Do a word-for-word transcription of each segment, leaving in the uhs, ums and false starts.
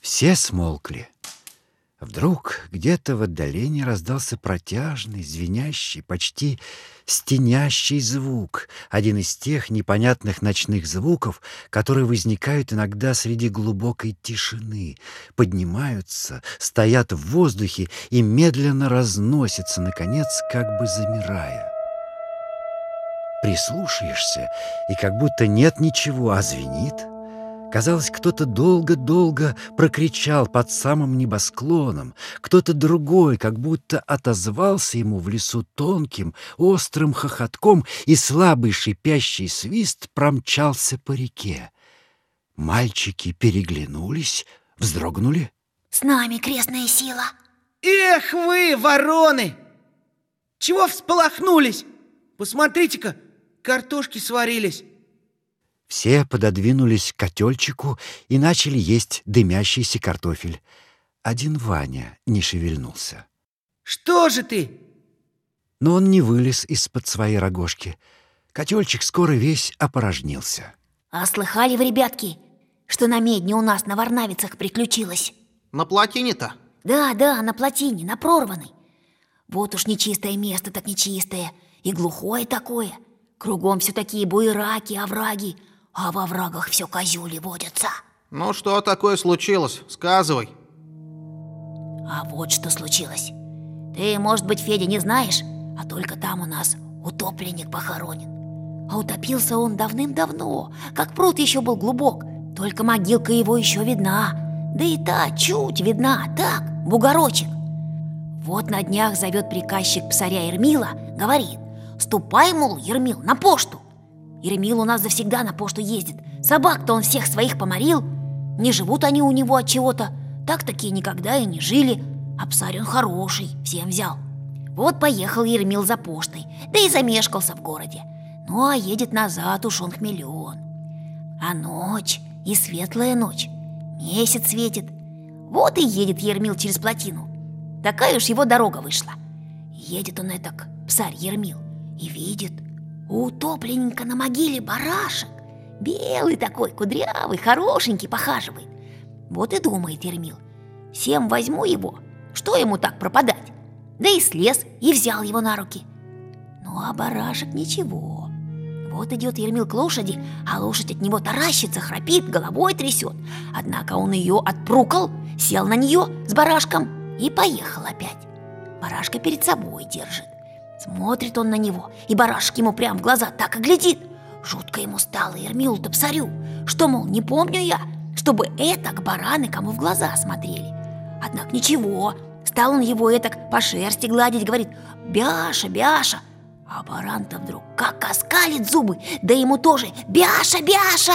Все смолкли. Вдруг где-то в отдалении раздался протяжный, звенящий, почти стенящий звук. Один из тех непонятных ночных звуков, которые возникают иногда среди глубокой тишины, поднимаются, стоят в воздухе и медленно разносятся, наконец, как бы замирая. Прислушаешься, и как будто нет ничего, а звенит. Казалось, кто-то долго-долго прокричал под самым небосклоном, кто-то другой как будто отозвался ему в лесу тонким, острым хохотком, и слабый шипящий свист промчался по реке. Мальчики переглянулись, вздрогнули. «С нами крестная сила!» «Эх вы, вороны! Чего всполохнулись? Посмотрите-ка, картошки сварились!» Все пододвинулись к котельчику и начали есть дымящийся картофель. Один Ваня не шевельнулся. «Что же ты?» Но он не вылез из-под своей рогожки. Котельчик скоро весь опорожнился. «А слыхали вы, ребятки, что на медне у нас на Варнавицах приключилось?» На плотине-то? Да, да, на плотине, на прорванной. Вот уж нечистое место так нечистое, и глухое такое. Кругом все такие буераки, овраги, а во врагах все козюли водятся. Ну, что такое случилось? Сказывай. А вот что случилось. Ты, может быть, Федя, не знаешь, а только там у нас утопленник похоронен. А утопился он давным-давно, как пруд еще был глубок, только могилка его еще видна. Да и та чуть видна, так, бугорочек. Вот на днях зовет приказчик псаря Ермила, говорит: ступай, мол, Ермил, на пошту. Ермил у нас завсегда на пошту ездит. Собак-то он всех своих поморил. Не живут они у него от чего-то. Так такие никогда и не жили. А псарь он хороший, всем взял. Вот поехал Ермил за поштой, да и замешкался в городе. Ну, а едет назад уж он хмелен. А ночь, и светлая ночь, месяц светит. Вот и едет Ермил через плотину. Такая уж его дорога вышла. Едет он этак, псарь Ермил, и видит: у утопленника на могиле барашек. Белый такой, кудрявый, хорошенький, похаживает. Вот и думает Ермил: всем возьму его, что ему так пропадать? Да и слез, и взял его на руки. Ну, а барашек ничего. Вот идет Ермил к лошади, а лошадь от него таращится, храпит, головой трясет. Однако он ее отпрукал, сел на нее с барашком и поехал опять. Барашка перед собой держит. Смотрит он на него, и барашек ему прям в глаза так и глядит. Жутко ему стало Ермилу-то псарю, что, мол, не помню я, чтобы этак бараны кому в глаза смотрели. Однако ничего, стал он его этак по шерсти гладить, говорит: «Бяша, Бяша!» А баран-то вдруг как оскалит зубы, да ему тоже: «Бяша, Бяша!»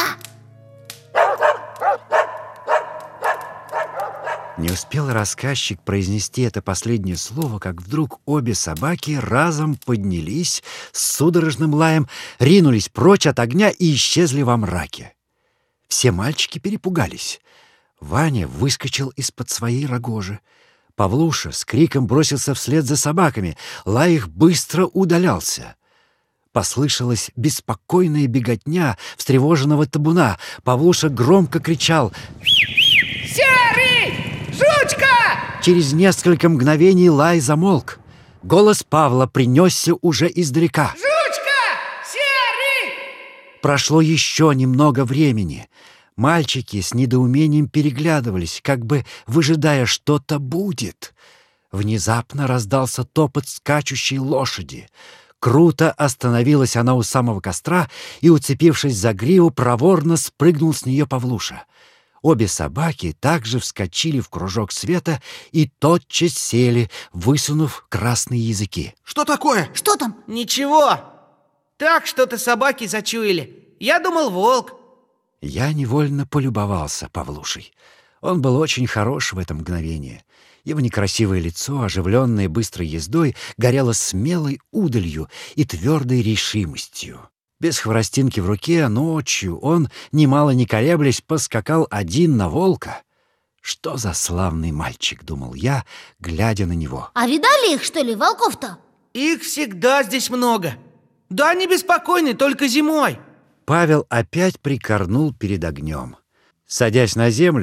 Не успел рассказчик произнести это последнее слово, как вдруг обе собаки разом поднялись с судорожным лаем, ринулись прочь от огня и исчезли во мраке. Все мальчики перепугались. Ваня выскочил из-под своей рогожи. Павлуша с криком бросился вслед за собаками. Лай их быстро удалялся. Послышалась беспокойная беготня встревоженного табуна. Павлуша громко кричал: «Серый! Жучка!» Через несколько мгновений лай замолк. Голос Павла принесся уже издалека: «Жучка! Серый!» Прошло еще немного времени. Мальчики с недоумением переглядывались, как бы выжидая, что-то будет. Внезапно раздался топот скачущей лошади. Круто остановилась она у самого костра, и, уцепившись за гриву, проворно спрыгнул с нее Павлуша. Обе собаки также вскочили в кружок света и тотчас сели, высунув красные языки. Что такое? Что там? «Ничего. Так что-то собаки зачуяли. Я думал, волк». Я невольно полюбовался Павлушей. Он был очень хорош в это мгновение. Его некрасивое лицо, оживленное быстрой ездой, горело смелой удалью и твердой решимостью. Без хворостинки в руке ночью он, немало не колеблясь, поскакал один на волка. Что за славный мальчик, думал я, глядя на него. А видали их, что ли, волков-то? Их всегда здесь много. Да, не беспокойны, только зимой. Павел опять прикорнул перед огнем. Садясь на землю,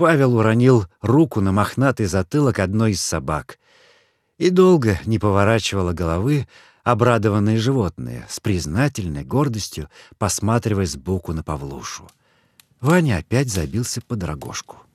Павел уронил руку на мохнатый затылок одной из собак. И долго не поворачивало головы обрадованные животные, с признательной гордостью посматривая сбоку на Павлушу. Ваня опять забился под рогожку.